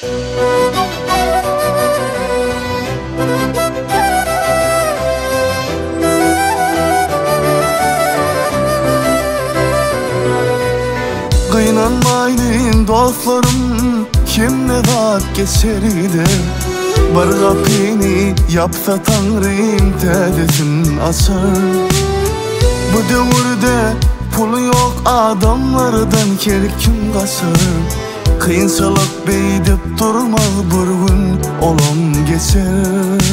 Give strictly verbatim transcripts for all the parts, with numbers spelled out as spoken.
Kıynanmayın dostlarım, kim ne vaat geçeride. Bar kapini yapsa Tanrım tedesin asar. Bu devirde pulu yok adamlardan kerkim kasar. Kıyınsalık beydip durmaz bir gün olan geçer.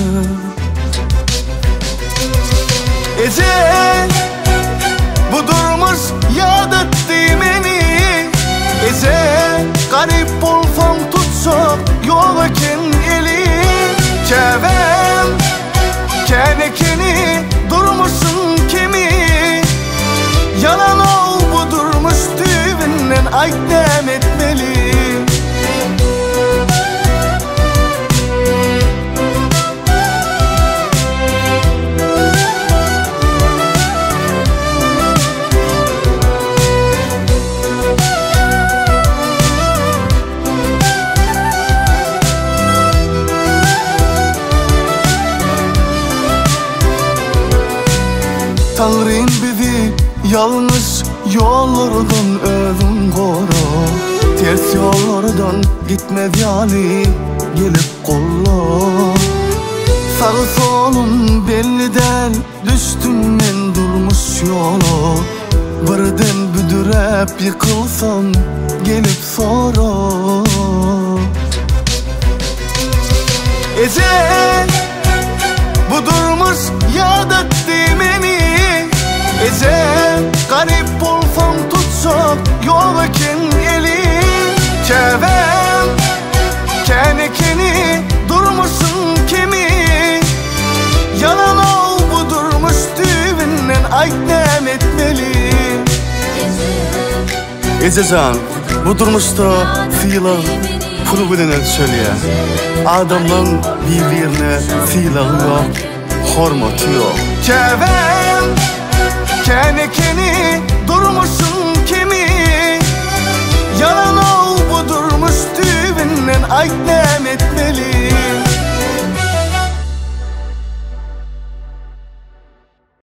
Ecel bu durmuş yad etti beni. Ecel garip olsam tutsak yol eken eli. Kevem kenekeni durmuşsun kimi. Yalan ol bu durmuş düğünden aytem etmeli. Tanrım bizi yalnız yollardan özün koru. Ters yollardan gitmez yani gelip kolla. Sağı solun belli değil, düştüm ben durmuş yola. Birden büdürep yıkılsam gelip sonra. Ecel bu durmuş yad etti beni. Ecel garip olsam tutsak yol eken eli. Kevem kenekeni durmuşsun kimi. Yalan ol bu durmuş düğünden aytem etmeli. Ececan bu durmuşta fiilan pulu bilen ölçeliye. Adamların birbirine fiilan yok, hormatı yok. Kevem kenekeni durmuşsun